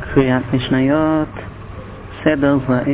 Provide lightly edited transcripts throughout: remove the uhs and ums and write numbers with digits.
קריאת משניות, סדר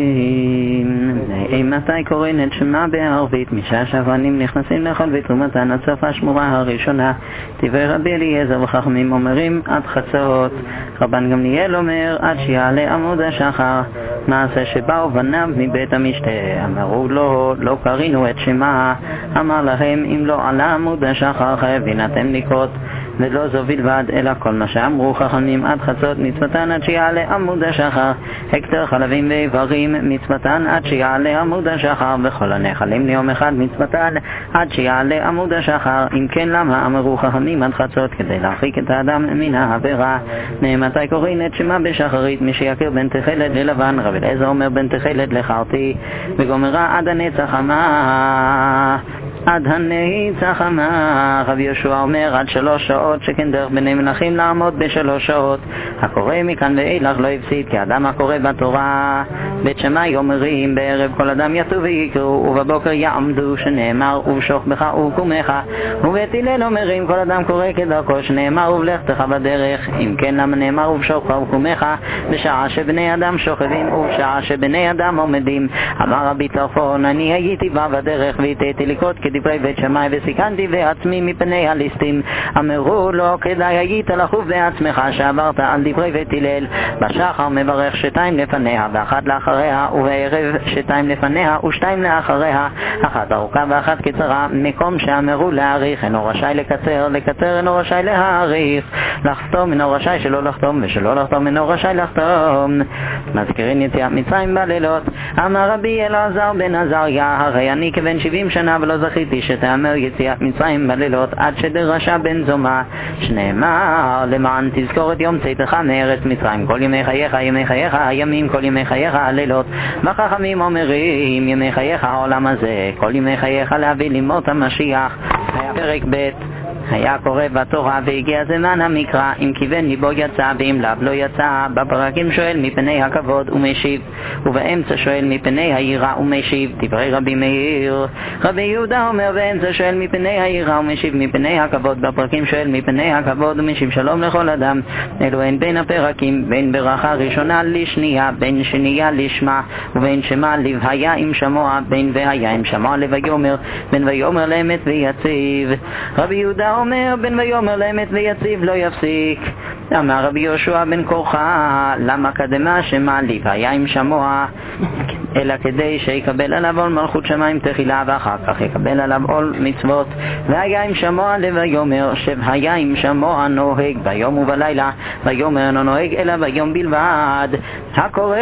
זרעים. מתי קוראים את שמה בערבית? משעה שהבנים נכנסים לאכול ותרומתן עד סוף השמורה הראשונה. דברי רבי אליעזר וחכמים אומרים עד חצות. רבן גמליאל אומר עד שיעלה עמוד השחר. מעשה שבאו בניו מבית המשתה, אמרו לו לא קרינו את שמה. אמר להם אם לא עלה עמוד השחר חייבים אתם לקרות. ולא זו בלבד, אלא כל מה שאמרו חכמים עד חצות מצוותן עד שיעלה עמוד השחר. הקטר חלבים ואיברים מצוותן עד שיעלה עמוד השחר, וכל הנחלים ליום אחד מצוותן עד שיעלה עמוד השחר. אם כן למה אמרו חכמים עד חצות? כדי להרחיק את האדם מן העבירה. מתי קוראים את שמה בשחרית? מי שיכיר בין תכלת ללבן. רבי אליעזר אומר בין תכלת לחרתי, וגומרה עד הנצח אמר עד הנצח אמר. רבי יהושע אומר עד 3 שעות, שכן דרך בני מלכים לעמוד ב3 שעות. הקורא מכאן ואילך לא הפסיד, כי אדם הקורא בתורה. בית שמאי אומרים בערב כל אדם יצאו ויקראו, ובבוקר יעמדו, שנאמר ובשוך בך ובקומך. ובית הלל אומרים כל אדם קורא כדרכו, שנאמר ובלכתך בדרך. אם כן למה נאמר ובשוך בך ובקומך? בשעה שבני אדם שוכבים ובשעה שבני אדם עומדים. אמר רבי טרפון אני הייתי בא בדרך והתאתי לקרות כדברי בית שמאי וסיכנתי בעצמי מפני הליסטים. אמרו לו כדאי היית לחוף בעצמך שעברת על דברי בית הלל. בשחר מברך 2 לפניה ואחת לאחריה, ובערב 2 לפניה ו2 לאחריה, אחת ארוכה ואחת קצרה. מקום שאמרו להאריך אינו רשאי לקצר, לקצר אינו רשאי להאריך, לחתום אינו רשאי שלא לחתום, ושלא לחתום אינו רשאי לחתום. מזכירים יציאת מצרים בלילות. אמר רבי אלעזר בן עזריה הרי אני כבן 70 שנה ולא זכיתי שתאמר יציאת מצרים בלילות עד שדרשה בן זומה, שנאמר למען תזכור את יום צאתך מארץ מצרים כל ימי חייך ימי חייך הימים כל ימי חייך הלילות. וחכמים אומרים ימי חייך העולם הזה כל ימי חייך להביא לימות המשיח. פרק ב' היה קורא בתורה והגיע זמן המקרא, אם כיוון ליבו יצא ואם לאו לא יצא. בפרקים שואל מפני הכבוד ומשיב, ובאמצע שואל מפני היראה ומשיב. דברי רבי מאיר. רבי יהודה אומר באמצע שואל מפני היראה ומשיב מפני הכבוד. בפרקים שואל מפני הכבוד ומשיב שלום לכל אדם. אלו הן בין הפרקים, בין ברכה ראשונה לשנייה, בין שנייה לשמה, ובין שמה לבהיה עם שמוע, בין והיה עם שמוע לויומר, בין ויומר לאמת ויציב. רבי יהודה אומר בן ויומר לאמת ויציב לא יפסיק. אמר רבי יהושע בן קורחה למה קדמה שמה לבהיה עם שמוע, אלא כדי שיקבל עליו עול מלכות שמיים תחילה ואחר כך יקבל עליו עול מצוות. והיה עם שמוע לויומר שהיה עם שמוע נוהג ביום ובלילה, ויומר אינו נוהג אלא ביום בלבד. הקורא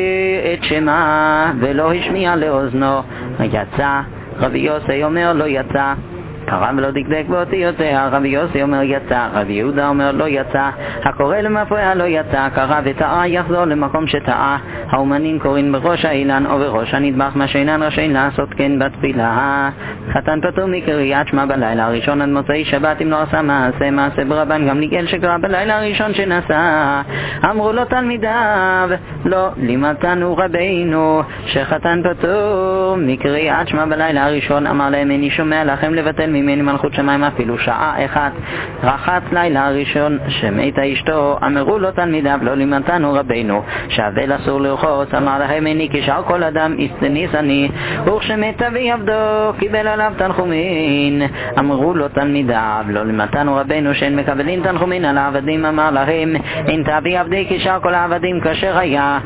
את שמה ולא השמיע לאוזנו יצא. רבי יוסי אומר לא יצא. קרא ולא דקדק באותיותיה. רבי יוסי אומר יצא. רבי יהודה אומר לא יצא. הקורא למפרע לא יצא. קרא וטעה יחזור למקום שטעה. האומנים קוראים בראש האילן או בראש הנדבך, מה שאינן רשאים לעשות כן בתפילה. חתן פטור מקריאת שמע בלילה הראשון עד מוצאי שבת אם לא עשה מעשה ברבן גמליאל שקרא בלילה הראשון שנסע. אמרו לו תלמידיו לא לימדנו רבינו שחתן פטור מקריאת שמע בלילה הראשון. אמר להם איני שומע לכם לבטל ממני מלכות שמיים אפילו שעה אחת. רחץ לילה הראשון שמתה אשתו. אמרו לו תלמידיו לא לימדנו רבינו שהאבל אסור לרחוץ. אמר להם איני כשאר כל אדם הסתניס אני, וכשמת אבי עבדו קיבל עליו תנחומין. אמרו לו תלמידיו לא לימדנו רבינו שאין מקבלים תנחומין על העבדים. אמר להם אין תאבי עבדי כשאר כל העבדים כאשר היה.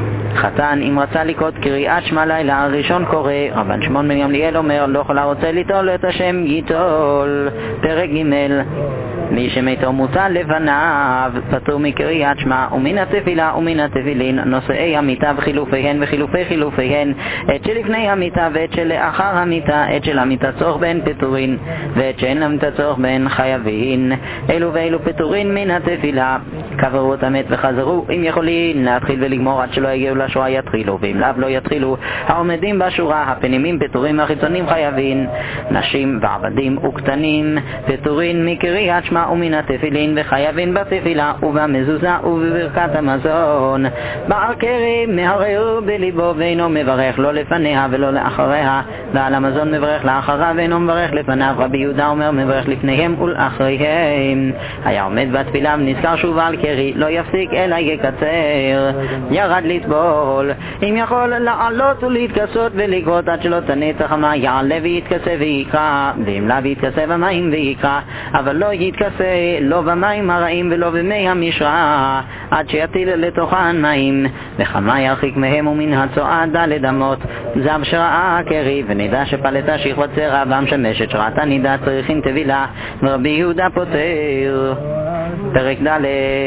חתן אם רצה לקרות קריאת שמע לילה הראשון קורא. רבן שמעון בן גמליאל אומר לא כל הרוצה ליטול את השם ייטול. פרק ג' מי שמיתו מוטל לפניו פטור מקריאת שמע ומן התפילה ומן התפילין, נושאי המיטה וחילופיהן וחילופי חילופיהן, את שלפני המיטה ואת שלאחר המיטה, את של המיטה צורך בהן פטורין ואת שאין למיטה צורך בהן חייבין. אלו ואלו פטורין מן התפילה. קברו את המת וחזרו אם יכולים להתחיל ולגמור עד שלא יגיעו לשורה יתחילו, ואם לאו לא יתחילו. העומדים בשורה, הפנימים פטורים והחיצונים חייבים. נשים ועבדים וקטנים פטורים מקריאת שמע ומן התפילין, וחייבים בתפילה ובמזוזה ובברכת המזון. בעל כרם מהרהר בליבו ואינו מברך לא לפניה ולא לאחריה, ועל המזון מברך לאחריו ואינו מברך לפניו. רבי יהודה אומר מברך לפניהם ולאחריהם. היה עומד בתפילה ונזכר שוב על קרי, לא יפסיק אלא יקצר. ירד לטבול, אם יכול לעלות ולהתכסות ולקרות עד שלא תנצח המים, יעלה ויתכסה ויקרא, ואם לא ויתכסה במים ויקרא, אבל לא יתכסה לא במים הרעים ולא במי המשרה, עד שיטיל לתוכן מים. וכמה ירחיק מהם ומן הצועד ד' אמות. זב שראה קרי ונדע שפלטה שכבת צרה והמשמשת שראתה נידה צריכים טבילה, ורבי יהודה פותר. פרק ד'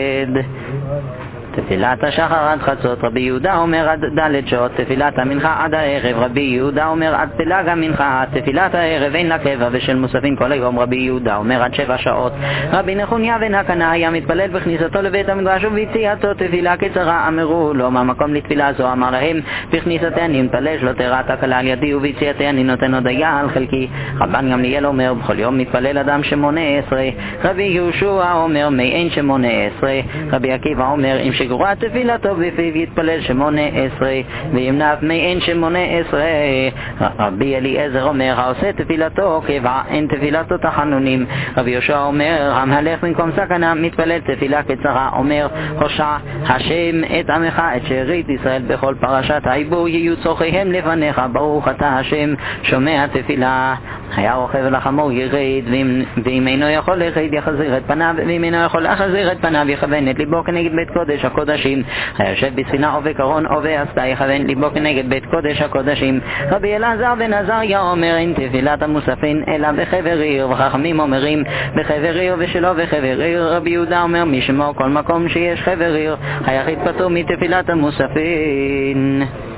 תפילת השחר עד חצות. רבי יהודה אומר עד ד' שעות, תפילת המנחה עד הערב. רבי יהודה אומר עד פלג המנחה. תפילת הערב אין לה קבע ושל מוספים כל היום. רבי יהודה אומר עד 7 שעות. רבי נחוניה בן הקנה היה מתפלל בכניסתו לבית המדרש וביציאתו תפילה קצרה. אמרו לו מה מקום לתפילה זו? אמר להם בכניסתי אני מתפלל שלא תראה תקלה על ידי, וביציאתי אני נותן הודיה על חלקי. רבן גמליאל אומר בכל יום מתפלל אדם 18. רבי יהושע אומר מי אין 18. רבי עקיבא אומר אם שגורה תפילתו בפיו יתפלל 18, ואם נף מי אין 18. רבי אליעזר אומר העושה תפילתו קבע אין תפילתו תחנונים. רבי יהושע אומר המהלך במקום סכנה מתפלל תפילה קצרה. אומר הושע השם את עמך את שארית ישראל בכל פרשת העיבור יהיו צורכיהם לפניך, ברוך אתה השם שומע תפילה. היה רוכב לחמור ירד, ואם אינו יכול לחד יחזיר את פניו, ואם אינו יכול לחזיר את פניו יכוון את ליבו כנגד בית קודש הקודשים. היושב בספינה או בקרון או באסתה יכוון ליבו כנגד בית קודש הקודשים. רבי אלעזר בן עזריה אומר אין תפילת המוספין אלא בחבר עיר, וחכמים אומרים בחבר עיר ושלא בחבר עיר. רבי יהודה אומר משמו כל מקום שיש חבר עיר היחיד פטור מתפילת המוספין.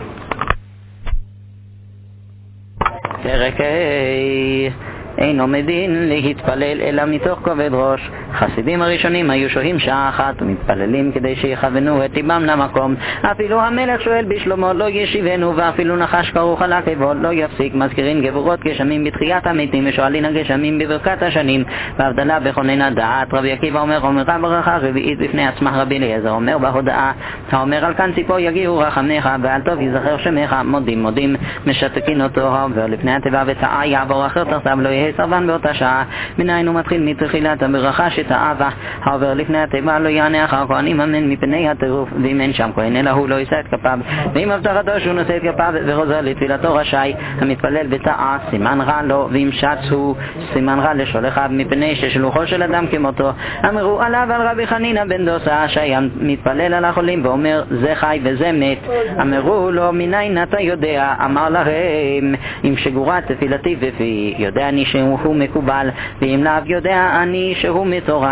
פרק אין עומדין להתפלל אלא מתוך כובד ראש. חסידים הראשונים היו שוהים שעה אחת ומתפללים כדי שיכוונו את ליבם למקום. אפילו המלך שואל בשלמה לא ישיבנו, ואפילו נחש כרוך על הכבוד לא יפסיק. מזכירים גבורות גשמים בתחיית המתים ושואלין הגשמים בברכת השנים, והבדלה בכונן הדעת. רבי עקיבא אומר אומרה ברכה רביעית בפני עצמך. רבי אליעזר אומר בהודעה האומר על כאן ציפו יגיעו רחמך ועל טוב יזכר שמך. מודים מודים משתקין אותו העובר לפני התיבה וטעה יעבור אחר תחתיו לא יהיה סרבן באותה שעה. מניין הוא מתחיל מתחילת הברכה שטעה העובר לפני התיבה לא יענה אחר כהנים אמן מפני הטירוף, ואם אין שם כהן אלא הוא לא יישא את כפיו, ואם הבטחתו שהוא נושא את כפיו וחוזר לתפילתו רשאי. המתפלל בטעה סימן רע לו, ואם שץ הוא סימן רע לשולחיו מפני ששלוחו של אדם כמותו. אמרו עליו על רבי חנינא בן דוסה שהיה מתפלל על החולים ואומר זה חי וזה מת. אמרו לו מניין אתה יודע? אמר להם אם שגורה תפילתי בפי יודע אני שהוא מקובל, ואם לאו יודע אני שהוא מטורף.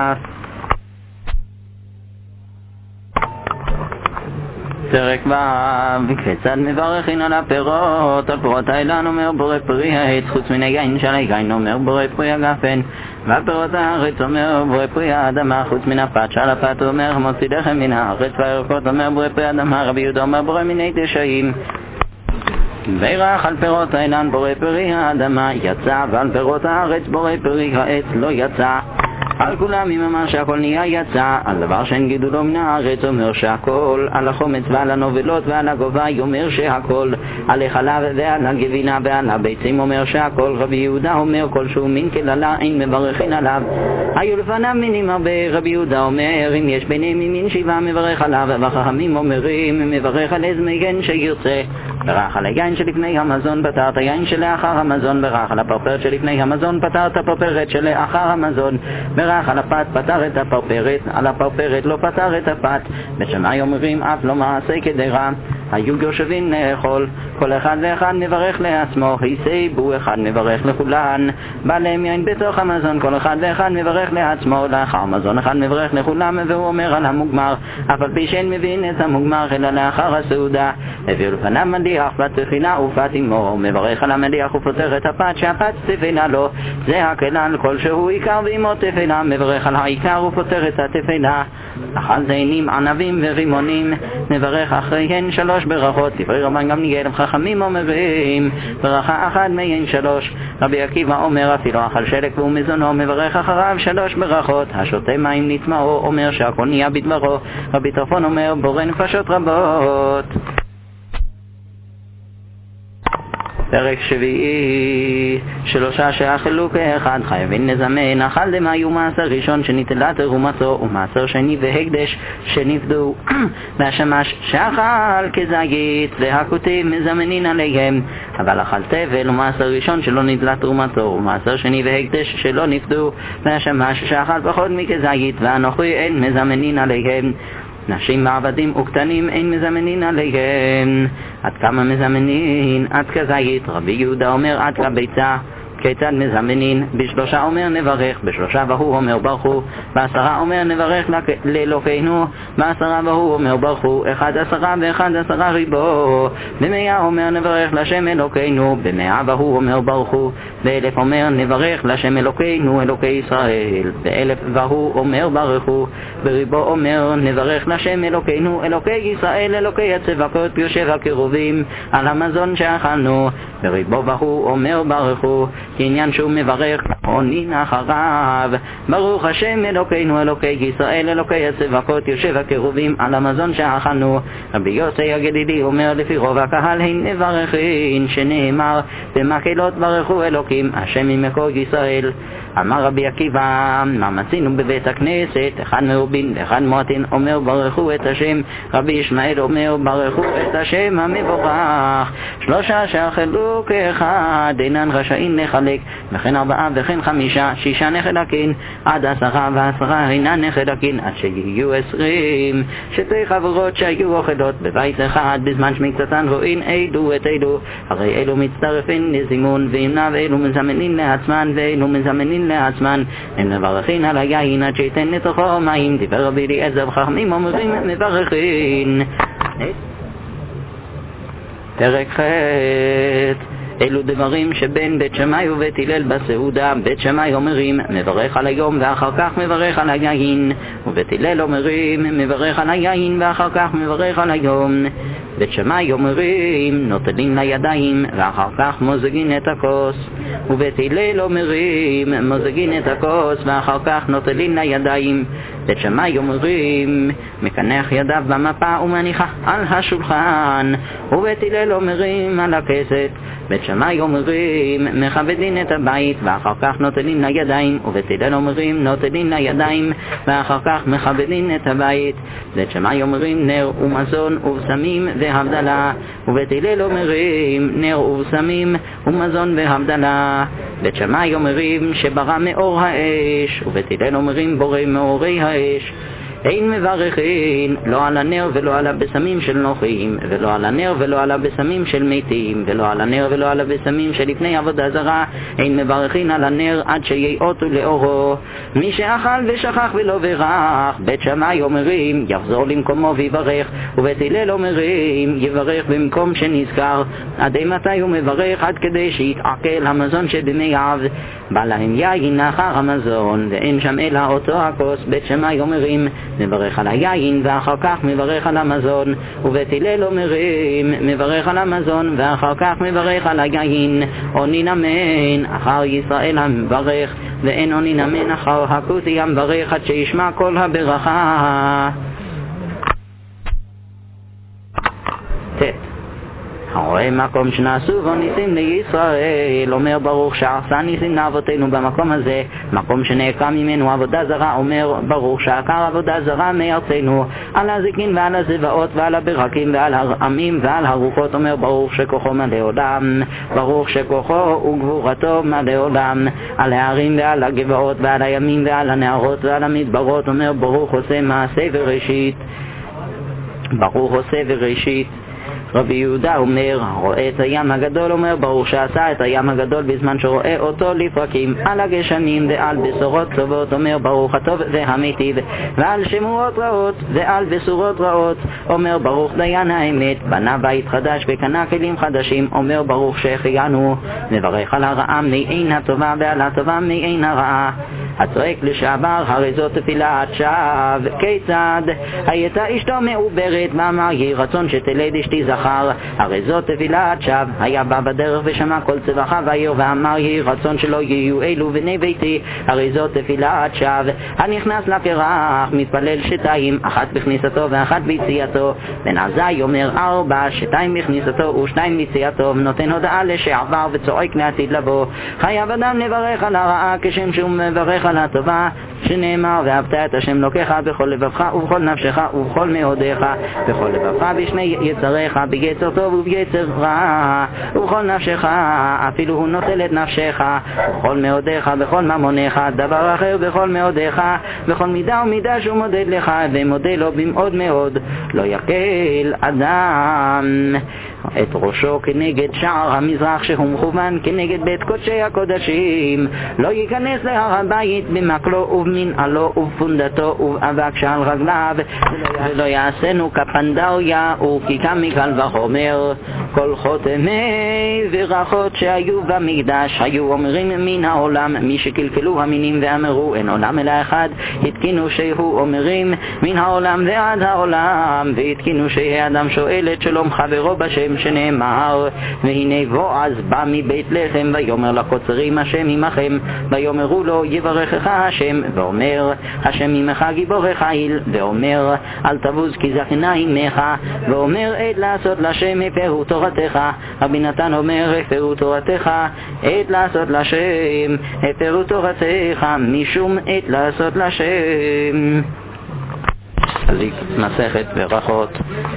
פרק וכיצד מברכין על הפירות? על פירות האילן אומר בורא פרי העץ, חוץ מן היין של היין אומר בורא פרי הגפן, ועל פירות הארץ אומר בורא פרי האדמה, חוץ מן הפת של הפת אומר מוציא לחם מן הארץ, והירקות אומר בורא פרי האדמה. רבי יהודה אומר בורא מיני דשאים. וירח על פירות האילן בורא פרי האדמה יצא, ועל פירות הארץ בורא פרי העץ לא יצא. על כולם אם אמר שהכל נהיה יצא, על דבר שאין גידולו מן הארץ אומר שהכל, על החומץ ועל הנובלות ועל הגובה אומר שהכל, על החלב ועל הגבינה ועל הביצים אומר שהכל. רבי יהודה אומר כל שהוא מין כללה אין מברכין עליו. היו לפניו מינים הרבה. רבי יהודה אומר אם יש ביניהם ממין 7 מברך עליו, והחכמים אומרים מברך על איזה מגן שירצה. ברך על היין שלפני המזון פתרת היין שלאחר המזון, ברך על הפרפרת שלפני המזון פתרת הפרפרת שלאחר המזון, ברך על הפת פתר את הפרפרת, על הפרפרת לא פתר את הפת. בשמאי אומרים אף לא מעשה כדרה. היו יושבים לאכול, כל אחד ואחד מברך לעצמו, היסייבו אחד מברך לכולן. בא להם יין בתוך המזון, כל אחד ואחד מברך לעצמו, לאחר מזון אחד מברך לכולם. והוא אומר על המוגמר אף על פי שאין מבין את המוגמר אלא לאחר הסעודה. הביאו לפניו המדיח בתחינה ופת עמו, מברך על המדיח ופותר את הפת שהפת תפנה לו, זה הכלל כלשהו עיקר ועמו תפנה, מברך על העיקר ופותר את התפנה. אכל זינים ענבים ורימונים, מברך אחריהן 3 ברכות, דברי רבן גמליאל חכמים אומרים ברכה אחת מהן 3. רבי עקיבא אומר אפילו אכל שלק והוא מזונו, מברך אחריו 3 ברכות, השותה מים נטמעו, אומר שהכל נהיה בדברו. רבי טרפון אומר בורא נפשות רבות. פרק 7, 3 שאכלו כאחד חייבים לזמן, אכל דמאי מעשר ראשון שניטלה תרומתו ומעשר שני והקדש שנפדו והשמש שאכל כזית והכותים מזמנין עליהם, אבל אכל תבל ומעשר ראשון שלא ניטלה תרומתו ומעשר שני והקדש שלא נפדו והשמש שאכל פחות מכזית ואנוכי אין מזמנין עליהם. נשים ועבדים וקטנים אין מזמנין עליהם. עד כמה מזמנין? עד כזית. רבי יהודה אומר עד כביצה. כיצד מזמנין? ב3 אומר נברך, ב3 והוא אומר ברכו, ב10 אומר נברך לאלוקינו, ב10 והוא אומר ברכו, 11 ו11 ריבו, ב100 אומר נברך לשם אלוקינו, ב100 והוא אומר ברכו, ב1000 אומר נברך לשם אלוקינו אלוקי ישראל, ב1000 והוא אומר ברכו, בריבו אומר נברך לשם אלוקינו אלוקי ישראל אלוקי הצבקות יושב הקרובים על המזון שאכלנו, בריבו והוא אומר ברכו, עניין שהוא מברך עונין אחריו, ברוך השם אלוקינו אלוקי ישראל אלוקי הצבקות יושב הקרובים על המזון שאכלנו. רבי יוסי הגלילי אומר לפי רוב הקהל הן מברכין, שנאמר במקהלות ברכו אלוקים השם ממקור ישראל. אמר רבי עקיבא מה מצינו בבית הכנסת, אחד מרובין ואחד מועטין אומר ברכו את השם, רבי ישמעאל אומר ברכו את השם המבורך. 3 שאכלו כאחד אינן רשאים לחלק, וכן 4 וכן 5 6 נחלקין, עד 10 ו10 אינן נחלקין, עד שיהיו 20. 2 חברות שהיו אוכלות בבית אחד בזמן שמקצתן רואין אלו את אלו, הרי אלו מצטרפין לזימון, ואמנה ואלו מזמנין לעצמן ואלו מזמנין לעצמן, הם מברכין על היין עד שיתן לתוכו מים. דיבר רבי אליעזר וחכמים אומרים מברכין. פרק ח' אלו דברים שבין בית שמאי ובית הלל בסעודה. בית שמאי אומרים מברך על היום ואחר כך מברך על היין, ובית הלל אומרים מברך על היין ואחר כך מברך על היום. בית שמאי אומרים נוטלים לידיים ואחר כך מוזגין את הכוס, ובית הלל אומרים מוזגין את הכוס ואחר כך נוטלים לידיים. בית שמאי אומרים מקנח ידיו במפה ומניחה על השולחן, ובית הלל אומרים על הכסת. בית שמאי אומרים מכבדין את הבית ואחר כך נוטלים לידיים, ובית הלל אומרים נוטלים לידיים ואחר כך מכבדין את הבית. בית שמאי אומרים נר ומזון ובשמים והבדלה, ובית הלל אומרים נר ובשמים ומזון והבדלה. בית שמאי אומרים שברא מאור האש, ובית הלל אומרים בורא מאורי האש. אין מברכין לא על הנר ולא על הבשמים של נוחים, ולא על הנר ולא על הבשמים של מתים, ולא על הנר ולא על הבשמים של לפני עבודה זרה. אין מברכין על הנר עד שיעוטו לאורו. מי שאכל ושכח ולא ברך, בית שמאי אומרים יחזור למקומו ויברך, ובית הלל אומרים יברך במקום שנזכר. עד מתי הוא מברך? עד כדי שיתעכל המזון שבמייב, בא להם יין אחר המזון ואין שם אלא אותו הכוס. בית שמאי אומרים מברך על היין ואחר כך מברך על המזון, ובית הלל אומרים מברך על המזון ואחר כך מברך על היין. עונין אמן אחר ישראל המברך, ואין עונין אמן אחר הכותי המברך, עד שישמע כל הברכה. הרואה מקום שנעשו בו ניסים לישראל אומר ברוך שעשה ניסים לאבותינו במקום הזה. מקום שנעקה ממנו עבודה זרה אומר ברוך שעקר עבודה זרה מארצנו. על הזיקין ועל הזבעות ועל הברקים ועל העמים ועל הרוחות אומר ברוך שכוחו מלא עולם, ברוך שכוחו וגבורתו מלא עולם. על הערים ועל הגבעות ועל הימים ועל הנהרות ועל המדברות אומר ברוך עושה מעשה וראשית, ברוך עושה וראשית. רבי יהודה אומר, רואה את הים הגדול, אומר ברוך שעשה את הים הגדול בזמן שרואה אותו לפרקים על הגשמים ועל בשורות טובות, אומר ברוך הטוב והמיטיב, ועל שמועות רעות ועל בשורות רעות, אומר ברוך דיין האמת, בנה בית חדש וקנה כלים חדשים, אומר ברוך שהחיינו, מברך על הרעה מעין הטובה ועל הטובה מעין הרעה. הצועק לשעבר, הרי זאת תפילת שווא. כיצד? הייתה אשתו מעוברת ואמר יהי רצון שתלד אשתי זכר, הרי זאת תפילת שווא. היה בא בדרך ושמע כל צבחה והעיר ואמר יהי רצון שלא יהיו אלו בני ביתי, הרי זאת תפילת שווא. הנכנס לקרח מתפלל שתיים, אחת בכניסתו ואחת ביציאתו, בן עזאי אומר 4, שתיים בכניסתו ושתיים ביציאתו, ונותן הודעה לשעבר וצועק לעתיד לבוא. חייב אדם לברך על הרעה כשם שהוא מברך על הטובה, שנאמר ואהבת את השם אלוקיך בכל לבבך ובכל נפשך ובכל מאודיך, בכל לבבך בשני יצריך, ביצר טוב וביצר רע, ובכל נפשך אפילו הוא נוטל את נפשך, בכל מאודיך בכל ממונך, דבר אחר בכל מאודיך, בכל מידה ומידה שהוא מודד לך, ומודה לו במאוד מאוד. לא יקל אדם את ראשו כנגד שער המזרח שהוא מכוון כנגד בית קודשי הקודשים, לא ייכנס להר הבית במקלו ובמנעלו ובפונדתו ובאבק שעל רגליו, ולא יעשנו כפנדריה וכיכם מקל וחומר. כל חותמי ורכות שהיו במקדש היו אומרים מן העולם, מי שקלקלו המינים ואמרו אין עולם אלא אחד, התקינו שהוא אומרים מן העולם ועד העולם, והתקינו שיהיה אדם שואל את שלום חברו בשם, שנאמר והנה בועז בא מבית לחם ויאמר לקוצרים השם עמכם, ויאמרו לו יברכך השם, ואומר השם עמך גיבורך חיל, ואומר אל תבוז כי זקנה עמך, ואומר עת לעשות לשם הפרו תורתך. רבי נתן אומר הפרו תורתך, עת לעשות לשם הפרו תורתך, משום עת לעשות לשם. אז מסכת ברכות.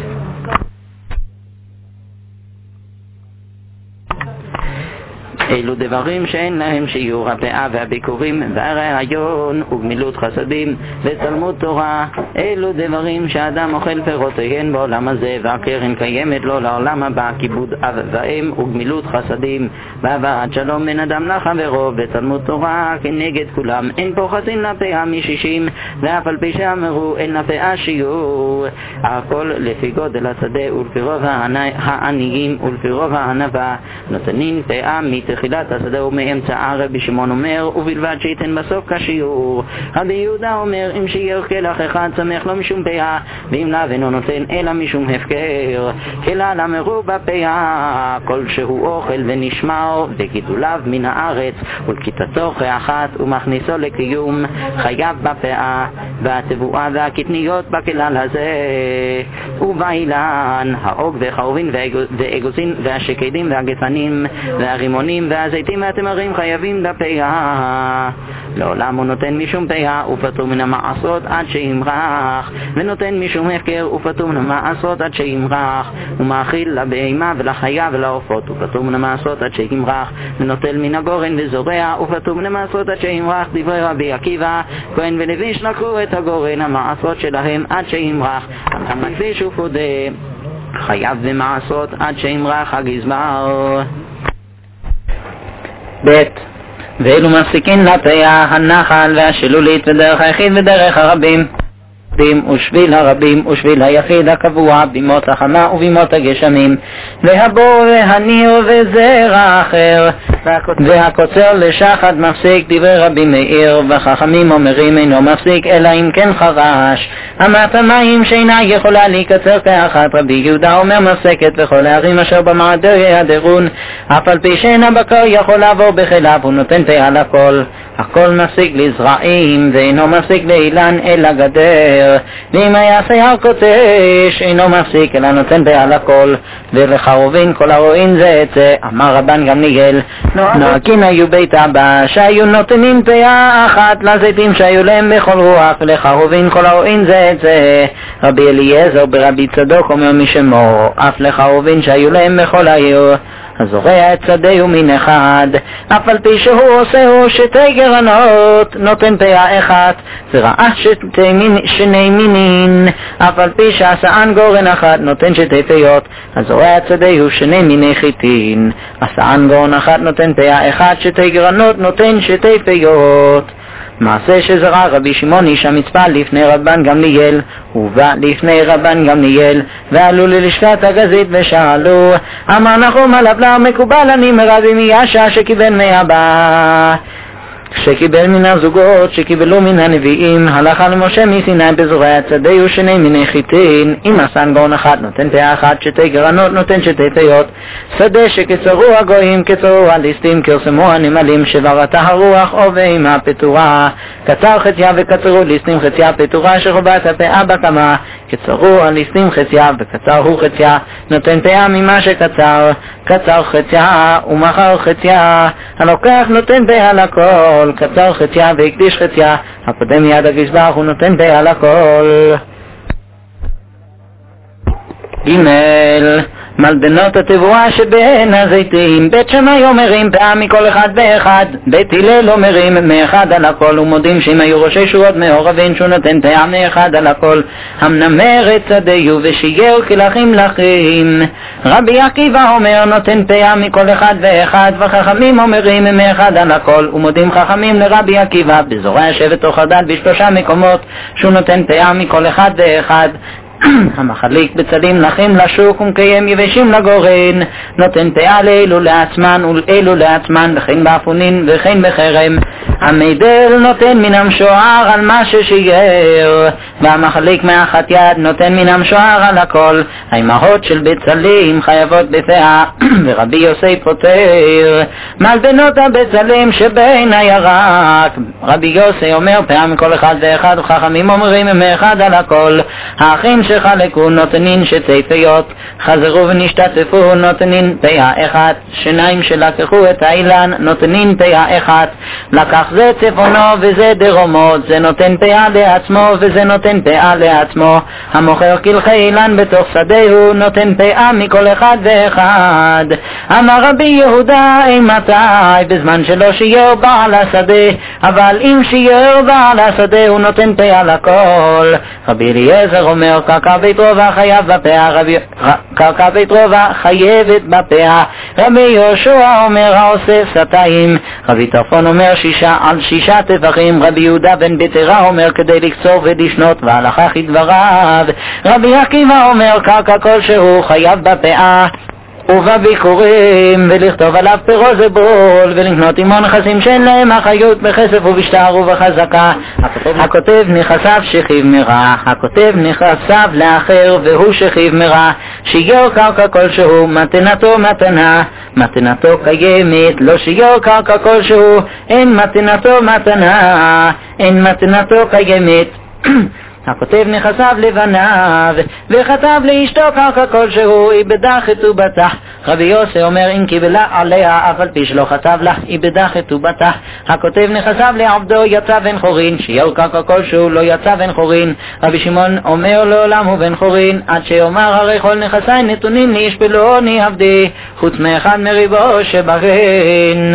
אלו דברים שאין להם שיעור, הפאה והביקורים והרעיון וגמילות חסדים ותלמוד תורה. אלו דברים שאדם אוכל פירותיהן בעולם הזה, והקרן קיימת לו לעולם הבא, כיבוד אב ואם וגמילות חסדים והבאת שלום בין אדם לחברו ותלמוד תורה כנגד כולם. אין פוחתים לפאה מ60, ואף על פי שאמרו אין לפאה שיעור. הכל לפי גודל השדה ולפי רוב העניים ולפי רוב הענבה נותנים פאה מתחילת השדה ומאמצע. רבי שמעון אומר ובלבד שייתן בסוף כשיעור. רבי יהודה אומר אם שיעור כלח אחד שמח לא משום פאה, ואם לאו אינו נותן אלא משום הפקר. כלל אמרו בפאה כל שהוא אוכל ונשמר וגידוליו מן הארץ ולקיטתו כאחת ומכניסו לקיום, חייב בפאה. והתבואה והקטניות בכלל הזה ובאילן העוג וחרובין ואגוזין והשקדים והגפנים והרימונים והזיתים והתמרים חייבים בפאה. לעולם הוא נותן משום פאה ופטור מן המעשרות עד שימרח, ונותן משום הפקר ופטור מן המעשרות עד שימרח, ומאכיל לבהמה ולחיה ולעופות ופטור מן המעשרות עד שימרח, ונוטל מן הגורן וזורע ופטור מן המעשרות עד שימרח. דברי רבי עקיבא כהן ולוי לקחו את הגורן המעשרות שלהם עד שימרח, המקדיש ופודה חייב במעשרות עד שימרח הגזבר. ב' ואלו מפסיקין לפאה הנחל והשלולית ודרך היחיד ודרך הרבים, ושביל הרבים ושביל היחיד הקבוע בימות החמה ובימות הגשמים, והבור והניר וזרע אחר, והקוצר לשחת מפסיק. דברי רבי מאיר וחכמים אומרים אינו מפסיק אלא אם כן חרש. אמת המים שאינה יכולה להיקצר כאחת. רבי יהודה אומר מפסקת וכל הערים אשר במעדר יעדרון, אף על פי שאינה בקר יכול לעבור בחיליו, הוא נותן פאה לכל. הכל מפסיק לזרעים ואינו מפסיק לאילן אלא גדר, ואם היה שיער קוצש אינו מפסיק אלא נותן פאה לכל. ולחרובין כל הרועין זה עצה. אמר רבן גמליאל נוהגין היו בית אבא שהיו נותנים פאה אחת לזיתים שהיו להם בכל רוח, ולחרובין כל הרועין זה עצה. רבי אליעזר ברבי צדוק אומר משמו אף לחרובין שהיו להם בכל העיר. הזורע את שדהו מן אחד, אף על פי שהוא עושהו שתי גרנות, נותן פאה אחת, זרעה שני מינין, אף על פי שעשאן גורן אחד, נותן שתי פיות, הזורע את שדהו שני מיני חיטין, עשאן גורן אחד, נותן פאה אחת, שתי גרנות, נותן שתי פיות. מעשה שזרע רבי שמעון איש המצפה לפני רבן גמליאל, ובא לפני רבן גמליאל, ועלו ללשכת הגזית ושאלו, אמר נחום עליו לה מקובל אני מרבי מיאשה שקיבל מהבא, שקיבל מן הזוגות שקיבלו מן הנביאים, הלכה למשה מסיני בזורע את שדהו שני מיני חיטין, אם עשן גאון אחד נותן פאה אחת, שתי גרנות נותן שתי פיות, שדה שקצרו הגויים קצרו הליסטים, קרסמו הנמלים שברתה הרוח או בהמה פטורה, קצר חציה וקצרו ליסטים חציה פטורה שחובת הפאה בקמה, קצרו הליסטים חציה וקצר הוא חציה, נותן פאה ממה שקצר, קצר חציה ומחר חציה, הלוקח נותן פאה לכל, קצר חציה והקדיש חציה, הקודם מיד הגזבר הוא נותן פאה לכל. ג' מלבנות התבואה שבין הזיתים, בית שמאי אומרים פאה מכל אחד באחד, בית הלל אומרים מאחד על הכל, ומודים שאם היו ראשי שורות מעורבים שהוא נותן פאה מאחד על הכל, המנמר את שדהו ושיגר כלכים לחים. רבי עקיבא אומר נותן פאה מכל אחד ואחד, וחכמים אומרים מאחד על הכל, ומודים חכמים לרבי עקיבא בזורע שבט או חדל בשלושה מקומות שהוא נותן פאה מכל אחד ואחד. המחליק בצלים לחים לשוק ומקיים יבשים לגורן, נותן פאה לאלו לעצמן ולאלו לעצמן, וכן באפונין וכן בחרם. המדל נותן מן המשוער על מה ששיגר, והמחליק מאחת יד נותן מן המשוער על הכל. האימהות של בצלים חייבות בפאה, ורבי יוסי פותר מלבנות הבצלים שבין הירק. רבי יוסי אומר פאה מכל אחד ואחד, וחכמים אומרים מאחד על הכל. האחים שחלקו נותנין שתי פיות, חזרו ונשתתפו נותנין פאה אחת, שניים שלקחו את האילן נותנין פאה אחת, לקח זה צפונו וזה דרומו, זה נותן פאה לעצמו וזה נותן פאה לעצמו. המוכר כלכי אילן בתוך שדהו נותן פאה מכל אחד ואחד. אמר רבי יהודה אימתי בזמן שלא שיער בעל השדה, אבל אם שיער בעל השדה הוא נותן פאה לכל. רבי אליעזר אומר קרקע בית רובע חייב בפאה, קרקע בית רובע חייבת בפאה. רבי יהושע אומר האוסף סתיים. רבי טרפון אומר על 6 טפחים. רבי יהודה בן ביתרה אומר כדי לקצור ולשנות, והלכה כדבריו. רבי עקיבא אומר קרקע כלשהו חייב בפאה ובביקורים, ולכתוב עליו פירו זבול, ולקנות עמו נכסים שאין להם אחריות בכסף ובשטר ובחזקה. הכותב נכסיו שכיב מרע, הכותב נכסיו לאחר והוא שכיב מרע. שיגר קרקע כלשהו מתנתו מתנה, מתנתו קיימת. לא שיגר קרקע כלשהו אין מתנתו מתנה, אין מתנתו קיימת. הכותב נכסיו לבניו, וכתב לאשתו קרקע כלשהו, איבדה כתובתה. רבי יוסי אומר אם קיבלה עליה אף על פי שלא כתב לה, איבדה כתובתה. הכותב נכסיו לעבדו יצא בן חורין, שיעור קרקע כלשהו לא יצא בן חורין. רבי שמעון אומר לעולם הוא בן חורין, עד שיאמר הרי כל נכסי נתונים לי ישפלוני עבדי, חוץ מאחד מריבו שבהן.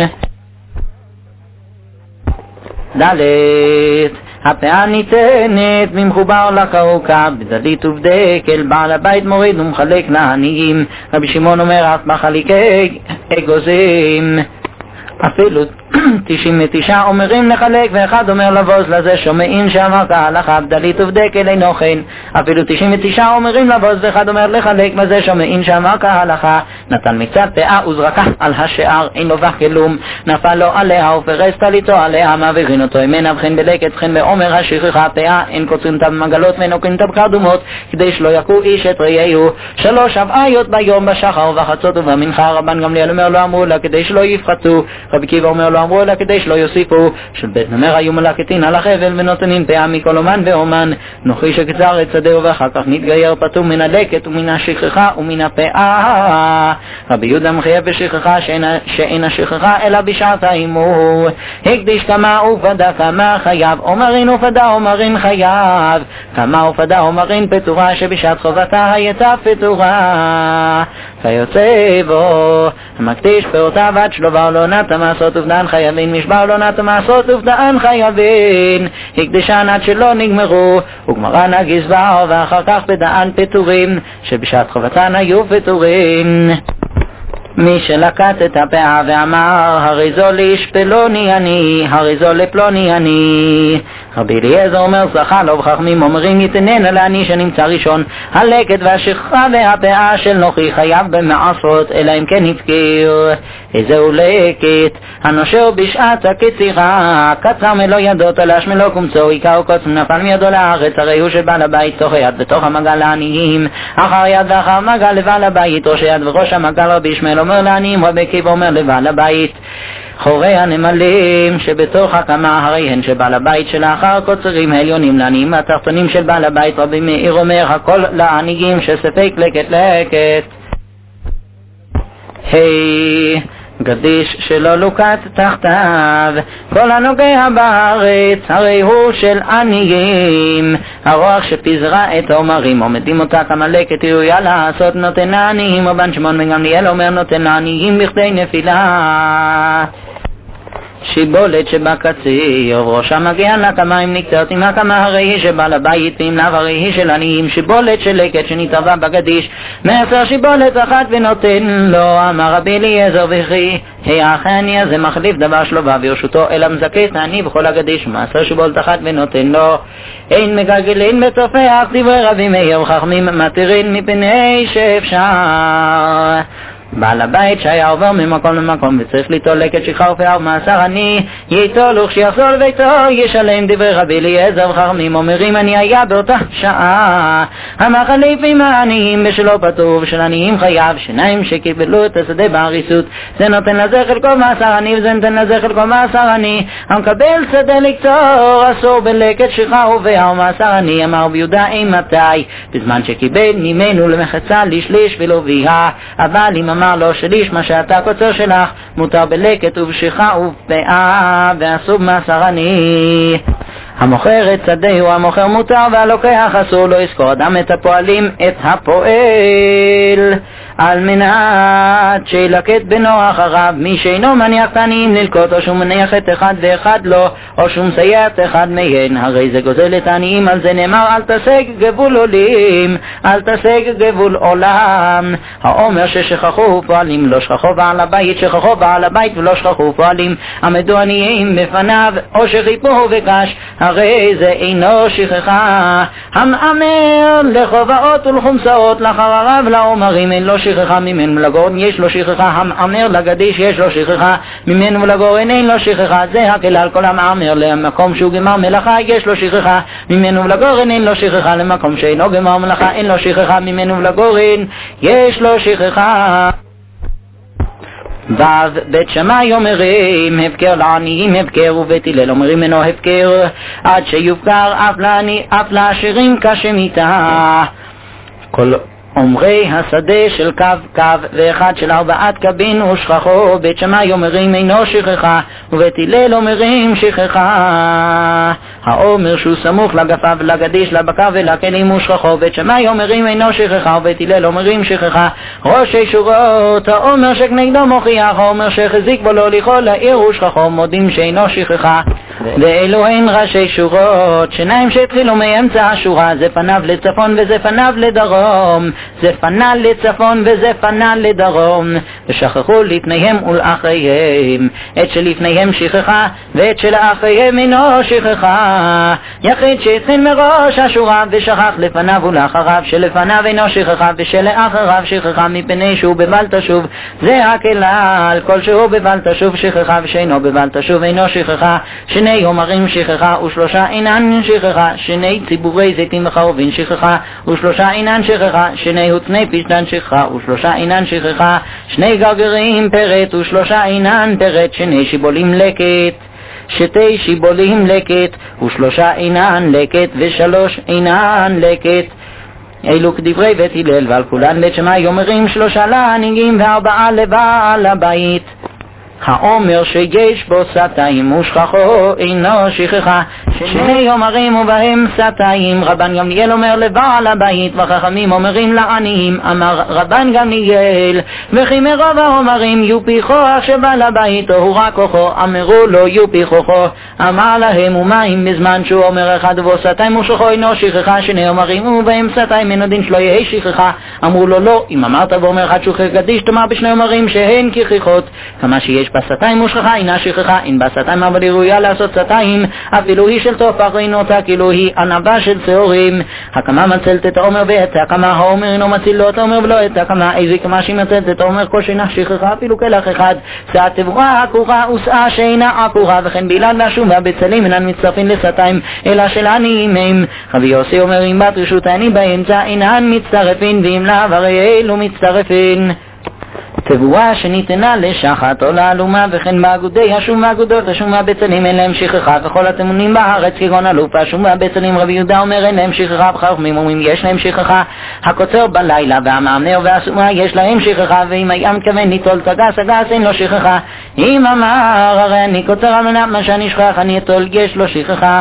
ד' הפאה ניתנת ממחובר לחרוקה, בזלית ובדקל, בעל הבית מוריד ומחלק לעניים. רבי שמעון אומר אף מחליקי אגוזים. אפילו 99 אומרים לחלק, ואחד אומר לבוז לזה שומעים שאמר כהלכה, בדלית ובדקל אינו כן. אפילו 99 אומרים לבוז, ואחד אומר לחלק, וזה שומעים שאמר כהלכה. נתן מצד פאה וזרקה על השאר, אין לו כלום, נפל לו עליה ופרס טליתו עליה, מעבירין אותו ממנה, וכן בלקט וכן בעומר השכחה. פאה אין קוצרים אותה במגלות ואין עוקרים אותה בקרדומות, כדי שלא יכו איש את רעהו. 3 שבעיות ביום בשחר ובחצות ובמנחה. רבן גמליאל אומר לא אמרו לה כדי שלא יפחתו. רבי עקיבא אומר לו לא אמרו אלא כדי שלא יוסיפו. של בית נמר היו מלקטין על החבל ונותנים פאה מכל אומן ואומן. נוחי שקצר את שדהו ואחר כך נתגייר פטום מן הדלקת ומן השכחה ומן הפאה. רבי יהודה מחייב בשכחה שאין השכחה אלא בשעת האימור. הקדיש כמה ופדה כמה חייב, אומרים ופדה אומרים חייב, כמה ופדה אומרים פטורה שבשעת חובתה הייתה פטורה. כיוצא בו המקדיש פאותיו עד שלובר לא נטה מעשות ופדן חייבין, משבר לא נטה מעשות ופדן חייבין. הקדישן עד שלא נגמרו וגמרן הגזבר, ואחר כך פדען פטורים שבשעת חובתן היו פטורים. מי שלקט את הפאה ואמר הרי זו לאיש פלוני אני, הרי זו לפלוני אני. רבי אליעזר אומר זכה לו, וחכמים אומרים יתננה לעני שנמצא ראשון. הלקט והשכחה והפאה של נוחי חייב במעשרות, אלא אם כן הפקיר. איזהו לקט? הנושר בשעת הקצירה, קצר מלא ידו תלש מלא קומצו, עיקר קוצם נפל מידו לארץ, הרי הוא של בעל הבית תוך יד בתוך המגל לעניים, אחר יד ואחר מגל לבעל הבית, ראש יד וראש המגל. רבי ישמעאל אומר לעניים, רבי עקיבא אומר לבעל הבית. חורי הנמלים שבתוך הקמה הרי הן שבעל הבית שלאחר קוצרים העליונים לעניים, התחתונים של בעל הבית. רבי מאיר אומר הכל לעניים שספק לקט לקט. גדיש שלא לוקט תחתיו, כל הנוגע בארץ הרי הוא של עניים. הרוח שפיזרה את העומרים עומדים אותה כמלקת ראויה לעשות, נותן לעניים. רבן שמעון בן גמליאל אומר נותן לעניים בכדי נפילה. שיבולת שבקציר ראשה מגיעה לקמה, אם נקצרת עם הקמה הרי היא שבעל הבית, ואם לאו הרי היא של עניים. שיבולת של לקט שנתערבה בגדיש מעשר שיבולת אחת ונותן לו. אמר רבי אליעזר וכי האחני הזה מחליף דבר שלו ברשותו, אלא מזכה את העני בכל הגדיש מעשר שיבולת אחת ונותן לו. אין מגלגלין בצופח דברי רבי מאיר, חכמים מתירין מפני שאפשר. בעל הבית שהיה עובר ממקום למקום וצריך ליטול לקט שכחה ופאה ומעשר עני, ייטול וכשיחזור לביתו ישלם. דברי רבי אליעזר, וחכמים אומרים אני היה באותה שעה המחליף עם העניים בשלו פטור, ושל עניים חייב. שניים שקיבלו את השדה בהריסות, זה נותן לזה חלקו מעשר עני וזה נותן לזה חלקו מעשר עני. המקבל שדה לקצור אסור בלקט שכחה ופאה ומעשר עני. אמר רבי יהודה אימתי? בזמן שקיבל ממנו למחצה לשליש ולא ביה, אבל אם אמר לו שליש מה שאתה קוצר שלך מותר בלקט ובשכחה ופאה ואסור מעשר עני. המוכר את שדהו המוכר מותר, והלוקח אסור. לא יזכור אדם את הפועלים את הפועל על מנת שילקט בנו אחריו. מי שאינו מניח תעניים ללקוט, או שהוא מניח את אחד ואחד לא, או שהוא מסייע את אחד מהן, הרי זה גוזל את העניים. על זה נאמר אל תשג גבול עולים, אל תשג גבול עולם. האומר ששכחו פועלים לא שכחו בעל הבית, שכחו בעל הבית ולא שכחו פועלים. עמדו עניים בפניו או שחיפוהו וקש, הרי זה אינו שכחה. המאמר לחובעות ולחומסאות לחרריו לאומרים אין לו שכחה ממנו לגורן, יש לו שכחה. המאמר לגדיש יש לו שכחה ממנו לגורן, אין לו שכחה. זה הכלל. כל המאמר למקום שהוא גמר מלאכה יש לו שכחה ממנו לגורן, אין לו שכחה. למקום שאינו גמר מלאכה אין לו שכחה ממנו לגורן, יש לו שכחה. בית שמאי אומרים הפקר לעניים הפקר, ובית הלל אומרים אינו הפקר עד שיופקר אף לעשירים כשמיתה. כל אומרי השדה של קו ואחד של 4 קבין ושכחו. בית שמאי אומרים אינו שכחה, ובית הלל אומרים שכחה. האומר שהוא סמוך לגפיו לגדיש לבקר ולכלים ושכחו. בית שמאי אומרים אינו שכחה, ובית הלל אומרים שכחה. ראשי שורות האומר שכנגדו מוכיח, האומר שחזיק בו לא לכל העיר ושכחו מודים שאינו שכחה. ואלו הן ראשי שורות שניים שהתחילו מאמצע השורה, זה פניו לצפון וזה פניו לדרום, זה פנה לצפון וזה פנה לדרום, ושכחו לפניהם ולאחריהם. את שלפניהם שכחה ואת שלאחריהם אינו שכחה. יחיד שהתחיל מראש השורה ושכח לפניו ולאחריו, שלפניו אינו שכחה ושלאחריו שכחה מפני שהוא בבל תשוב. זה הכלל. כל שהוא בבל תשוב שכחה ושאינו בבל תשוב אינו שכחה. שני עומרים שכחה ושלושה עינן שכחה, שני ציבורי זיתים וחרובין שכחה ושלושה עינן שכחה, שני הוצני פשטן שכחה ושלושה עינן שכחה, שני גרגרים פרט ושלושה עינן פרט, שני שיבולים לקט, שתי שיבולים לקט ושלושה עינן לקט ושלוש עינן לקט. אלו כדברי בית הלל, ועל כולן בית שמאי אומרים שלושה לעניים וארבעה לבעל הבית. האומר שיש בו סתיים ושכחו אינו שכחה, שני אומרים ובהם סתיים. רבן גמליאל אומר לבעל הבית, וחכמים אומרים לעניים. אמר רבן גמליאל, וכי מרוב האומרים יופי כוח שבעל הבית הוא רק כוחו, אמרו לו יופי כוחו. אמר להם, ומה אם בזמן שהוא אומר אחד ובו סתיים ושכחו אינו שכחה, שני אומרים ובהם סתיים אין הדין שלא יהיה שכחה. אמרו לו לא, אם אמרת ואומר אחד שוכח קדיש תאמר בשני אומרים שהן ככיחות. כמה שיש בסתיים ושכחה אינה שכחה, אין בסתיים אבל היא ראויה לעשות סתיים, אפילו היא של תופח אינו אותה כאילו היא ענבה של שעורים. הקמה מצלת את העומר ואת הקמה העומר אינו מציל לא את העומר ולא את הקמה, איזה קמה שהיא מצלת את העומר כל שאינה שכחה אפילו כלך אחד. שאה תבורה עקורה ושאה שאינה עקורה, וכן בלעד לשום והבצלים אינן מצטרפים לסתיים אלא של עניים הם. רבי יוסי אומר אם בת רשות העני באמצע אינן מצטרפין, ואם לאו הרי אלו מצטרפין. תבואה שניתנה לשחת או לאלומה, וכן באגודי השום והאגודות השום והבצלים אין להם שכחה, וכל התמונים בארץ כגון אלוף השום והבצלים. רבי יהודה אומר אין להם שכחה, וחכמים אומרים יש להם שכחה. הקוצר בלילה והמאמר והסומה יש להם שכחה, ואם היה מתכוון ליטול סגס, סגס אין לו שכחה. אם אמר הרי אני קוצר על מנת מה שאני שכח אני אטול, יש לו שכחה.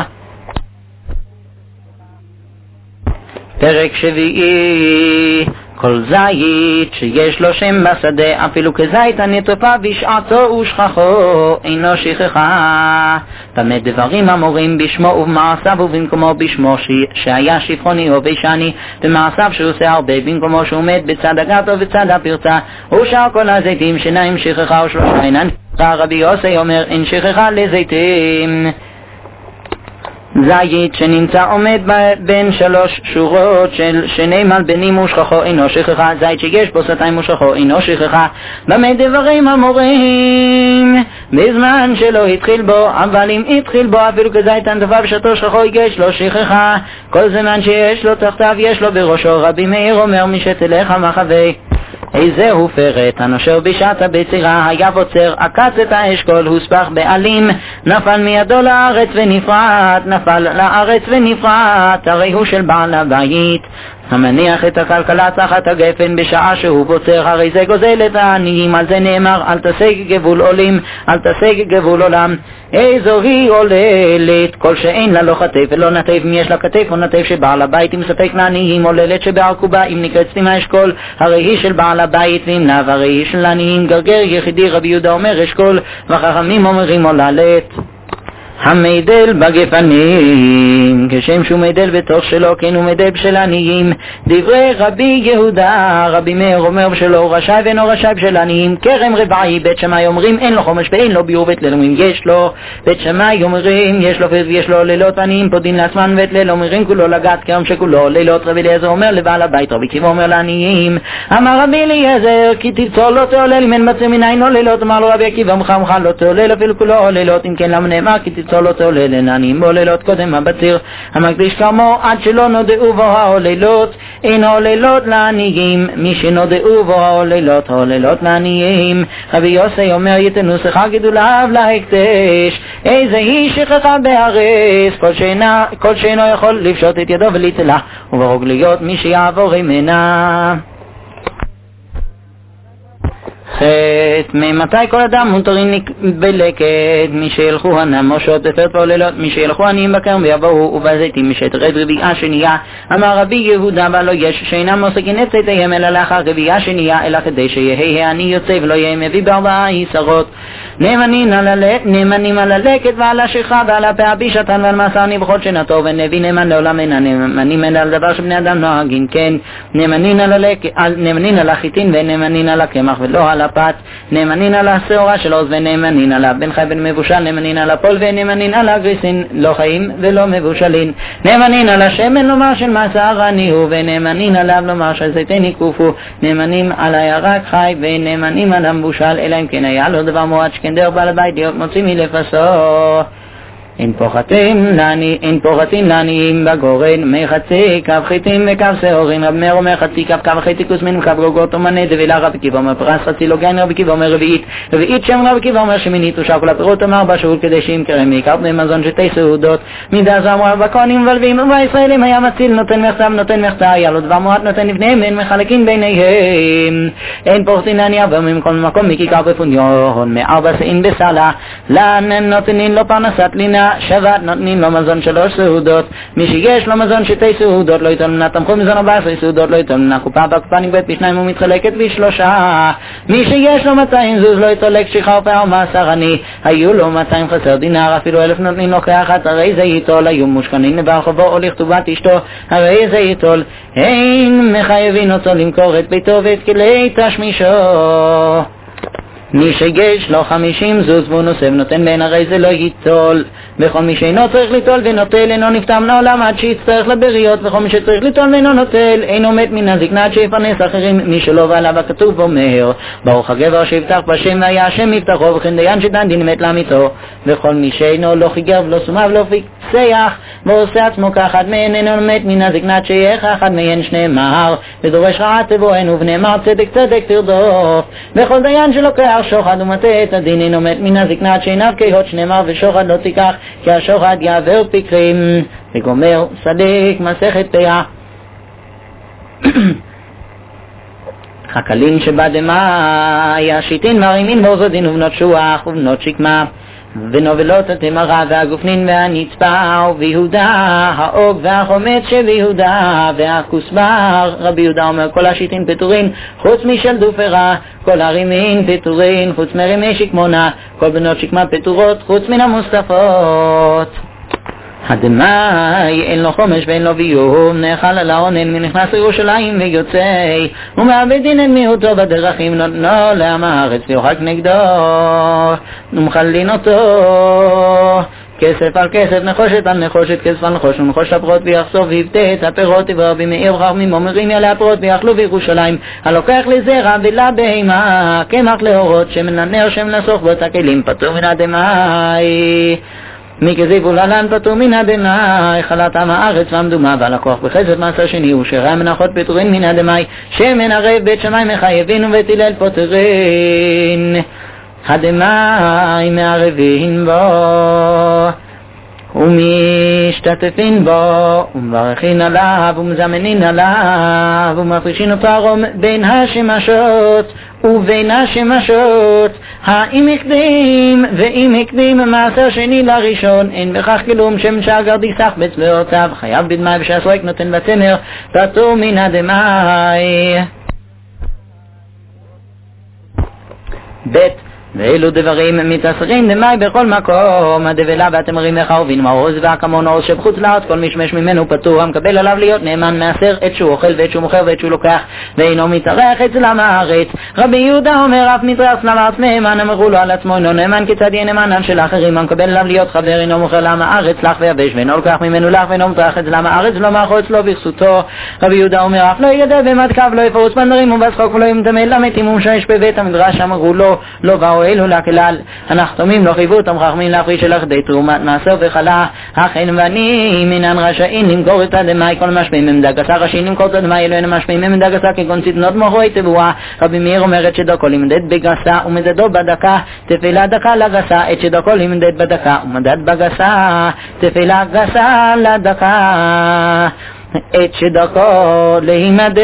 פרק שביעי. כל זית שיש לו שם בשדה, אפילו כזית הנטופה בשעתו ושכחו אינו שכחה. במה דברים אמורים בשמו ובמעשיו ובמקומו בשמו שהיה שפחוני או בישני, במעשיו שהוא עושה הרבה במקומו שהוא מת בצד הגת או בצד הפרצה, ושאר כל הזיתים שניים שכחה ושלושה אינן. רבי יוסי אומר אין שכחה לזיתים. זית שנמצא עומד בין שלוש שורות של שני מלבנים ושכחו אינו שכחה, זית שיש בו סתיים ושכחו אינו שכחה. במה דברים אמורים בזמן שלא התחיל בו, אבל אם התחיל בו אפילו כזית הנטופה בשעתו שכחו יש לו שכחה. כל זמן שיש לו תחתיו יש לו בראשו. רבי מאיר אומר משתלך מחווה. איזהו פרט הנושר בשעת הבצירה, היה בוצר עקץ את האשכול הוספח בעלים, נפל מידו לארץ ונפרט, נפל לארץ ונפרט, הרי הוא של בעל הבית. המניח את הכלכלה תחת הגפן בשעה שהוא בוצר, הרי זה גוזל את העניים. על זה נאמר אל תשיג גבול עולים, אל תשיג גבול עולם. איזו היא עוללת כל שאין לה לא כתף ולא נטף, אם יש לה כתף או נטף שבעל הבית אם ספק לעניים. עוללת שבערקובה אם נקראת סתימה אשכול, הרי היא של בעל הבית, ואם נב הרי היא של עניים. גרגר יחידי רבי יהודה אומר אשכול, וחכמים אומרים עוללת. המדל בגפנים כשם שהוא מדל בתוך שלו כן הוא מדל בשל עניים. דברי רבי יהודה. רבי מאיר אומר שלא רשאי ואינו רשאי בשל עניים. כרם רבעי בית שמאי אומרים אין לו חומש ואין לו ביור ואת לילומים יש לו. בית שמאי אומרים יש לו ויש לו לילות עניים פודין לעצמן ואת ליל אומרים כולו לגת כרם שכולו לילות. רבי אליעזר אומר לבעל הבית, רבי עקיבא אומר לעניים. אמר רבי אליעזר כי תבצור לא תעולל אם אין מצא מניין או לילות. אמר לו רבי עקיבא מחמך לא תעולל אפילו כולו לילות, אם כן למה נאמר כי צולות עולל לעניים בו לילות קודם הבציר. המקדיש כמו עד שלא נודעו בו העוללות אינו עוללות לעניים, מי שנודעו בו העוללות לעניים. רבי יוסי אומר יתנו שכר גידוליו להקדש, איזה היא שכחה בהרס כל שאינו יכול לפשוט את ידו ולהתלה, וברוגליות מי שיעבור ממנה. ממתי כל אדם מותרים בלקט, מי שילכו הנמושות בפרט ועוללות, מי שילכו עניים בכרם ויבואו ובזיתים משתרד רביעה שנייה. אמר רבי יהודה ולא יש שאינם מוסקים את צאתיהם אלא לאחר רביעה שנייה, אלא כדי שיהיה העני יוצא ולא יהיה מביא בארבעה עשרות. נאמנים על הלקט ועל השכחה ועל הפאה בישתן ועל מסרני בכל שנתו, ונביא נאמן לעולם אינה נאמנים אלא על דבר שבני אדם נוהגים כן. נאמנים על החיטין ונאמנים על הקמח ולא על הפת, נאמנים על השעורה של עוז ונאמנים על הבן חי בן מבושל, נאמנים על הפול ונאמנים על הגריסין לא חיים ולא מבושלין, נאמנים על השמן לומר של מסר עניהו, ונאמנים עליו לומר של זיתן יקופו, נאמנים על הירק חי ונאמנים על המבושל, אלא אם כן היה לו דבר מועד שכן דרך בעל הבית להיות מוציא מלפסו. אין פוחתים לעניים בגורן, מחצי קו חיתים וקו שעורים, רב מאיר אומר חצי קו קו חצי כוסמין וקו גוגות ומנה דבילה רב עקיבא אומר פרס חצי לא גן רב עקיבא אומר רביעית שם רב עקיבא אומר שמינית ושאר כל הפירות אומר בשול כדי שימכר מעיקר בני מזון שתי סעודות מידה זו אמרו בכהנים ולווים ובישראלים היה מציל נותן מחצב נותן מחצה היה לו דבר מועט נותן לבניהם ואין מחלקים ביניהם אין פורסין לענייה ומכל מקום מכיכר בפוניון מארבע סעין בסלה לענן נותנים לו פרנסת לינה שבת נותנים לו מזון 3 סעודות מי שיש לו מזון 2 סעודות לא ייתן לנה תמכו מזון 14 סעודות לא ייתן לנה קופה בקופה נגבית בשניים ומתחלקת ב3 מי שיש לו 200 זוז לא יתולק שכר פעם ומאסר אני היו לו 200 חסר דינר אפילו 1000 נותנים לו כאחת הרי זה ייטול היו מושכנים לברחובו או לכתובת אשתו הרי זה ייטול אין מחייבים אותו למכור את ביתו ואת כלי תשמישו מי שיש לו 50 זוז והוא נוסף נותן בין הרי זה לא ייטול וכל מי שאינו צריך ליטול ונוטל אינו נפטר מן העולם עד שיצטרך לבריות וכל מי שצריך ליטול ואינו נוטל אינו מת מן הזקנה עד שיפרנס אחרים מי שלא ועליו הכתוב אומר ברוך הגבר שיפתח בשם והיה השם יפתחו וכן דיין שדן דין מת לעמיתו וכל מי שאינו לא חיגר ולא סומא ולא פיקסח ועושה עצמו כאחד מהן אינו מת מן הזקנה עד שיהיה כאחד מהן שנאמר ודורש רעה תבואנו ונאמר צדק צדק תרדוף וכל דיין שלוקח שוחד ומטה את הדין אינו מת מן הזקנה עד שעיניו כהות שנאמר ושוחד לא תיקח כי השוחד יעבר פיקרים וגומר סדק מסכת פאה חקלין שבדמאי השיטין מרימין ועוזדין ובנות שוח ובנות שקמה ונובלות התמרה והגופנין והנצפה וביהודה האוג והחומץ שביהודה והכוסבר רבי יהודה אומר כל השיטין פטורין חוץ משל דופרה כל הרימין פטורין חוץ מרימי שקמונה כל בנות שקמה פטורות חוץ מן המוסטפות הדמאי אין לו חומש ואין לו ביום נאכל על העונן מנכנס לירושלים ויוצא ומאבד דין את מיעוטו בדרכים נותנו לעם הארץ ויוחק נגדו ומחלין אותו כסף על כסף נחושת על נחושת כסף על נחוש ונחוש הפירות ויחשוף ויבטא את הפירות ורבי מאיר חכמים אומרים יעלה הפירות ויאכלו בירושלים הלוקח לזרע ולבהמה קמח להורות שמן לנר שמן לסוך בו את הכלים פטור מן הדמאי מי כזיבו ללן פטור מן הדמאי חלת עם הארץ והמדומה והלקוח בחסד מעשה שני הוא שרע מנחות פטורין מן הדמאי שמן ערב בית שמאי מחייבין ובית הלל פוטרין הדמאי מערבין בו ומשתתפין בו ומברכין עליו ומזמנין עליו ומפרישין פרום בין השמשות ובין השמשות האם הקדים ואם הקדים מעשר שני לראשון אין בכך כלום שם שאגר דיסח בצבאותיו חייב בדמאי ושהסורק נותן בצמר פטור מן הדמאי בית ואילו דברים מתאסרים דמאי בכל מקום הדבלה והתמרים החרבין מעוז והכמון עוז שבחוץ לארץ כל משמש ממנו פטור המקבל עליו להיות נאמן מעשר את שהוא אוכל ואת שהוא מוכר ואת שהוא לוקח ואינו מתארח אצלם הארץ רבי יהודה אומר אף מתארח אצלם הארץ נאמן אמרו לו על עצמו אינו נאמן כיצד יהיה נאמנם של האחרים המקבל עליו להיות חבר אינו מוכר לעם הארץ לך ויבש ואינו לוקח ממנו לך ואינו מתארח אצלם הארץ לא מאחור אצלו ברסותו רבי יהודה אומר אף לא יגדל במדקה ולא יפרוץ בנדרים ובשחוק ולא ימתמל למתים ומשש בבית המדרש אמרו לו לא באו אלו לכלל הנחתומים לא חייבו אותם חכמים להפריש של אחדי תרומת מעשר וחלה אכן ואני מינן רשאים למכור את הדמאי כל משפיעים ממדה גסה רשאים למכור את הדמאי אלו אין משפיעים ממדה גסה כגון צדנות מוחוי תבואה רבי מאיר אומרת שדרכו למדד בגסה ומדדו בדקה תפילה דקה לגסה את שדרכו למדד בדקה ומדד בגסה תפילה גסה לדקה את שדרכו להימדד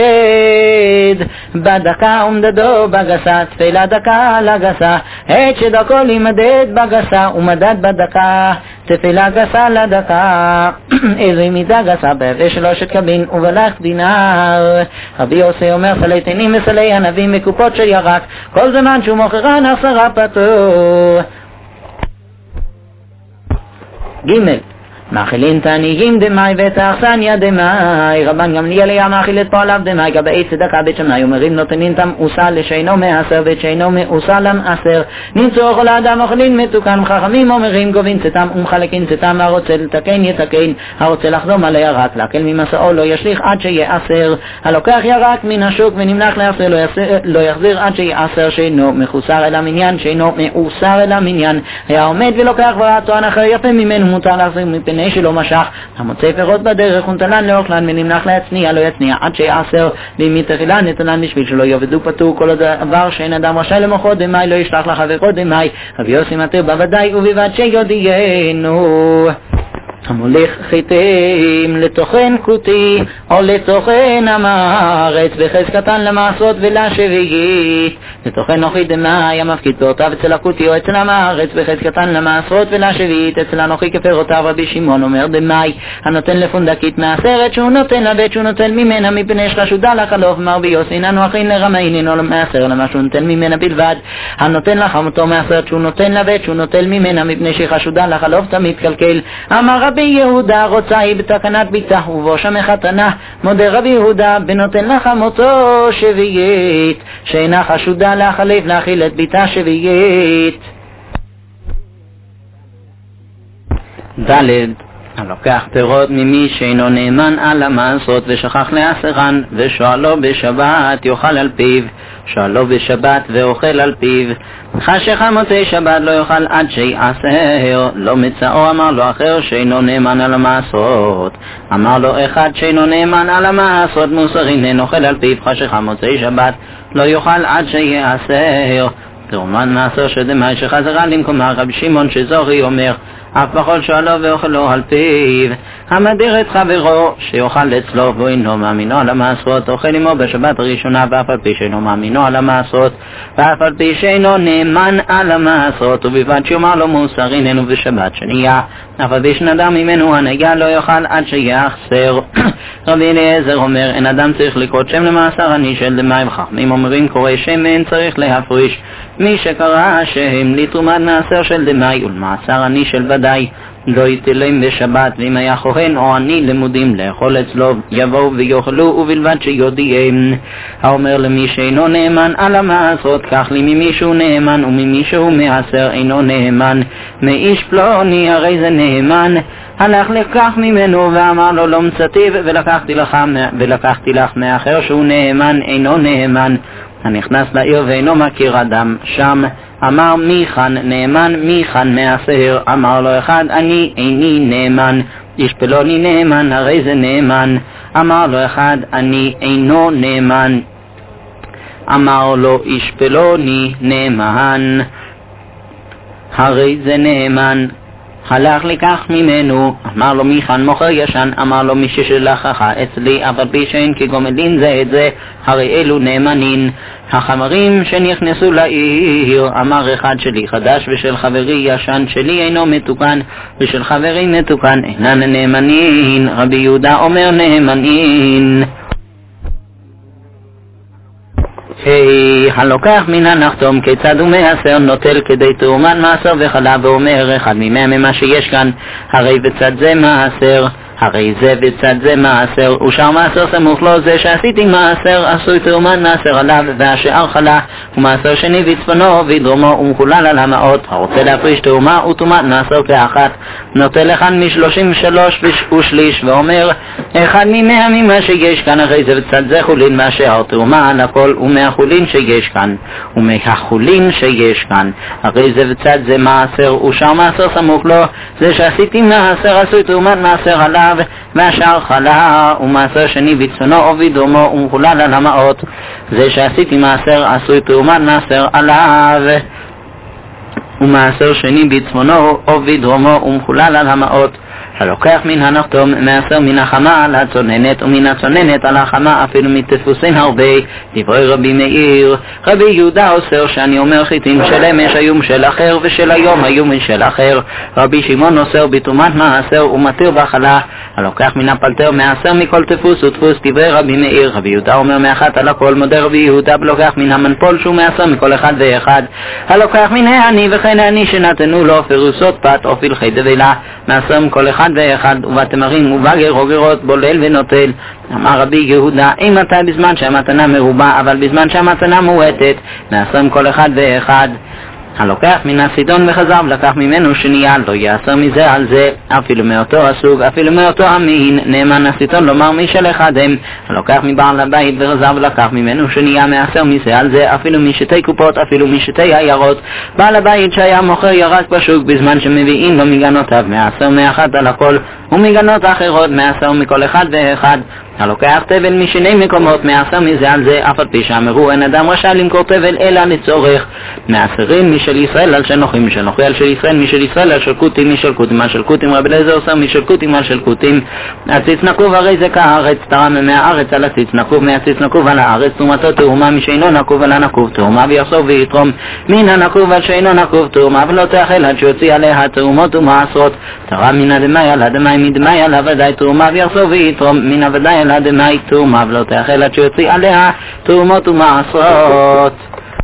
בדקה ומדדו בגסה תפילה דקה לגסה את שדרכו להימדד בגסה ומדד בדקה תפילה גסה לדקה איזו מידה גסה בהווה 3 קבין ובלך דינר רבי יוסי אומר סלי תנים וסלי ענבים מקופות של ירק כל זמן שהוא מוכרן 10 פטור ג' מאכילין תעניים דמאי ותאכסניה דמאי. רבן גמליאל היה מאכיל את פועליו דמאי גבאי צדקה בית שמאי ומרים נותנין תמאוסה לשאינו מעשר ואת שאינו מאוסה למעשר. נמצאו כל האדם אוכלין מתוקן. חכמים אומרים גובין צאתם ומחלקין צאתם, הרוצה לתקן יתקן, הרוצה לחזום על הירק להקל ממסעו לא ישליך עד שיעשר. הלוקח ירק מן השוק ונמלך לעשר לא יחזיר עד שיעשר. שאינו מחוסר אל המניין שאינו מאוסר אל המניין. היה עומד ולוקח ורעתו אחר יפה ממנו מותר להחזיר מפני שלא משך. המוצא פירות בדרך ונתנן לאוכלן ונמלך להצניע לא יצניע עד שיעשר. ואם תחילה נתנן בשביל שלא יאבדו פטור. כל דבר שאין אדם רשאי למוחו דמאי לא ישלח לחברו דמאי. רבי יוסי מתיר בוודאי ובלבד שיודיענו. המוליך חיטים לתוכן כותי או לתוכן המארץ בחז קטן למעשות ולשביעית. לתוכן נוחי דמאי המפקיד פירותיו אצל הכותי או אצל המארץ בחז קטן למעשות ולשביעית. אצל הנוחי כפירותיו. רבי שמעון אומר דמאי הנותן לפונדקית מעשרת שהוא נותן לבית שהוא נוטל ממנה מפני שחשודה לחלוף. מרבי יוסי איננו אחין לרמאין אינו מעשר למה שהוא נוטל ממנה בלבד. הנותן לחמותו מעשרת שהוא נותן לבית שהוא נוטל ממנה מפני שחשודה לחלוף תמיד קלקל. אמר רבי יהודה רוצה היא בתקנת ביתה ובושה מחתנה. מודה רבי יהודה בנותן לחמותו שביעית שאינה חשודה להחליף להכיל את ביתה שביעית. ד' הלוקח פירות ממי שאינו נאמן על המעשות ושכח לעשרן ושואלו בשבת יאכל על פיו. שואלו בשבת ואוכל על פיו. חשך מוצאי שבת לא יאכל עד שיעשר. לא מצאו אמר לו אחר שאינו נאמן על המעשות. אמר לו אחד שאינו נאמן על המעשות מוסרין אין אוכל על פיו. חשך מוצאי שבת לא יאכל עד שיעשר. תרומן מעשר שדמאי שחזרה למקומה. רבי שמעון שזורי אומר אף בכל שואלו ואוכלו על פיו. המדיר את חברו שיאכל אצלו והוא אינו מאמינו על המעשות אוכל עמו בשבת הראשונה ואף על פי שאינו מאמינו על המעשות ואף על פי שאינו נאמן על המעשות ובלבד שיאמר לו מוסרין אינו בשבת שנייה אף על פי שנדר ממנו הנגע לא יאכל עד שיחסר. רבי אליעזר אומר אין אדם צריך לקרוא שם למעשר עני של דמאי. וחכמים אומרים קורא שם אין צריך להפריש מי שקרא שם לתרומת מעשר של דמאי ולמעשר עני של ודאי לא יתלם בשבת. ואם היה כהן או עני למודים לאכול אצלו יבואו ויאכלו ובלבד שיודיעם. האומר למי שאינו נאמן על המעשות כך לי ממי שהוא נאמן וממי שהוא מעשר אינו נאמן. מאיש פלוני הרי זה נאמן. הלך לקח ממנו ואמר לו לא מצאתיו ולקחתי לך מאחר שהוא נאמן אינו נאמן. הנכנס לעיר ואינו מכיר אדם שם אמר מיכן נאמן מיכן מעשר. אמר לו אחד אני איני נאמן. איש פלוני נאמן הרי זה נאמן. אמר לו אחד אני אינו נאמן. אמר לו איש פלוני נאמן הרי זה נאמן. הלך לקח ממנו אמר לו מיכן מוכר ישן. אמר לו מי ששלחך אצלי אבל פי שאין כגומלין זה את זה הרי אלו נאמנין. החמרים שנכנסו לעיר אמר אחד שלי חדש ושל חברי ישן שלי אינו מתוקן ושל חברי מתוקן אינן נאמנין. רבי יהודה אומר נאמנין. הלוקח מן הנחתום כיצד הוא מעשר נוטל כדי תרומן מעשר וחלב ואומר אחד ממאה ממה שיש כאן הרי בצד זה מעשר הרי זה בצד זה מעשר ושאר מעשר סמוך לו זה שעשיתי מעשר עשוי תרומן מעשר עליו והשאר חלה ומעשר שני בצפונו ודרומו ומחולל על המאות. הרוצה להפריש תרומה ותרומת מעשר כאחת נוטל לכאן מ33 ושליש ואומר אחד ממאה ממה שיש כאן הרי זה בצד זה חולין והשאר תרומה על הכל ומהחולין שיש כאן ומהחולין שיש כאן הרי זה בצד זה מעשר ושאר מעשר סמוך לו זה שעשיתי מעשר עשוי תרומת מעשר עליו והשאר חלה ומעשר שני בצפונו או בדרומו ומחולל על המאות. זה שעשיתי מעשר עשוי תרומת מעשר עליו ומעשר שני בצפונו או בדרומו ומחולל על המאות. הלוקח מן הנחתום מעשר מן החמה על הצוננת ומן הצוננת על החמה אפילו מתפוסין הרבה. דברי רבי מאיר רבי יהודה אוסר שאני אומר חיטים של אמש היום של אחר ושל היום היום של אחר. רבי שמעון אוסר בתרומת מעשר ומתיר בחלה הלוקח מן הפלטר מעשר מכל תפוס ותפוס. דברי רבי מאיר. רבי יהודה אומר מאחת על הכל. מודה רבי יהודה ולוקח מן המנפול שהוא מעשר מכל אחד ואחד. הלוקח מן העני וכן העני שנתנו לו פירוסות פת או פלחי דבלה מעשר מכל אחד ואחד, ובתמרים ובגר או גרות בולל ונוטל. אמר רבי יהודה, אם מתי בזמן שהמתנה מרובה, אבל בזמן שהמתנה מועטת, מעשר מכל אחד ואחד. הלוקח מן הסידון וחזר ולקח ממנו שנייה, לא יעשר מזה על זה, אפילו מאותו הסוג, אפילו מאותו המין. נאמן הסידון לומר משל אחד הם. הלוקח מבעל הבית וחזר ולקח ממנו שנייה, מעשר מזה על זה, אפילו משתי קופות, אפילו משתי עיירות. בעל הבית שהיה מוכר ירק בשוק בזמן שמביאים לו מגנותיו, מעשר מאחת על הכל, ומגנות אחרות מעשר מכל אחד ואחד. הלוקח תבל משני מקומות, מעשר מזה על זה, אף על פי שאמרו אין אדם רשאי למכור תבל אלא לצורך. מעשרים משל ישראל על שנוחים, משל נוחי על של ישראל, משל ישראל על של קוטים, משל קוטים על של קוטים. רבי אליעזר עושה משל קוטים על של קוטים. הציץ נקוב הרי זה כארץ, תרם מהארץ על הציץ נקוב, מהציץ נקוב על הארץ, תרומתו תרומה, משאינו נקוב על הנקוב תרומה, ויחסור ויתרום מן הנקוב על שאינו נקוב תרומה, ולא תאכל עד שיוציא עליה תרומות ומעשרות. תרם מן הדמי על הדמי, מדמי על הוודאי תרומה, ויחסור ויתרום מן הוודאי על הדמי תרומה, ולא תאכל עד שיוציא עליה תרומות ומעשרות.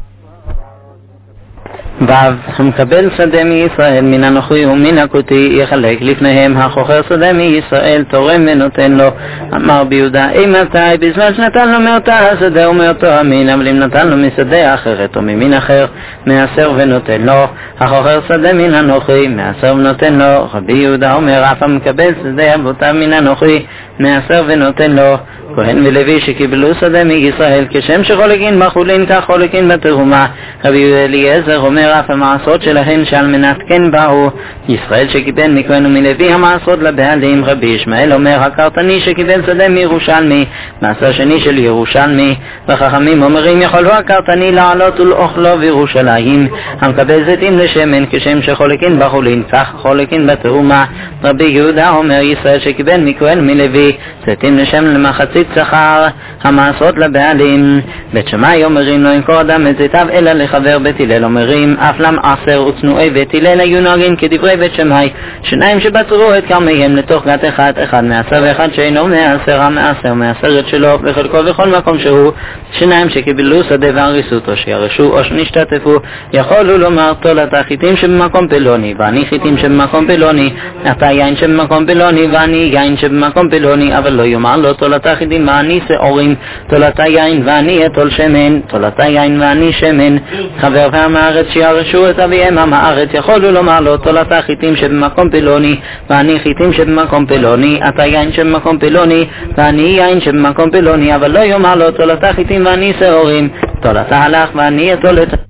המקבל שדה מישראל מן הנוכרי ומן הכותי יחלק לפניהם. החוכר שדה מישראל תורם ונותן לו. אמר ביהודה, אם מתי בזמן שנתן לו מאותה השדה ומאותו המין, אבל אם נתן לו משדה אחרת או ממין אחר, מעשר ונותן לו. החוכר שדה מן הנוכרי, מעשר ונותן לו. רבי יהודה אומר, אף המקבל שדה אבותיו מן הנוכרי, מעשר ונותן לו. כהן ולוי שקיבלו שדה מישראל, כשם שחולקין בחולין כך חולקין בתרומה. רבי אליעזר אומר, אף המעשרות שלהן שעל מנת כן באו. ישראל שקיבל מכהן ומלוי המעשרות לבעלים. רבי ישמעאל אומר, הקרתני שקיבל שדה מירושלמי, מעשר שני של ירושלמי. וחכמים אומרים, יכולו הקרתני לעלות ולאוכלו בירושלים. המקבל זיתים לשמן, כשם שחולקין בחולין כך חולקין בתרומה. רבי יהודה אומר, ישראל שקיבל מכהן ומלוי זיתים לשמן למחצית שכר, המעשרות לבעלים. בית שמאי אומרים, לא ימכור אדם את זיתיו אלא לחבר. בית הלל אומרים, אף למעשר וצנועי בית הלל היו נוהגים כדברי בית שמאי, שניים שבצרו את כרמיהם לתוך גת אחד, אחד מעשר ואחד שאינו מעשר, המעשר מעשרת שלו בחלקו בכל מקום שהוא. שניים שקיבלו שדה והריסות או שירשו או שנשתתפו, יכולו לומר, תולת החיטים שבמקום פלוני ואני חיטים שבמקום פלוני, אתה יין שבמקום פלוני ואני יין שבמקום פלוני, אבל לא יאמר לו תולת החיטים ואני שעורים, תולת היין ואני אתול שמן, תולת היין ואני שמן. חבר והמארץ שירשו את אביהם המארץ, יכולו לומר לו, תולת החיטים שבמקום פלוני ואני חיטים שבמקום פלוני, אתה יין שבמקום פלוני ואני יין שבמקום פלוני, אבל לא יאמר לו תולת החיטים ואני שעורים, תולת הלך ואני אתול את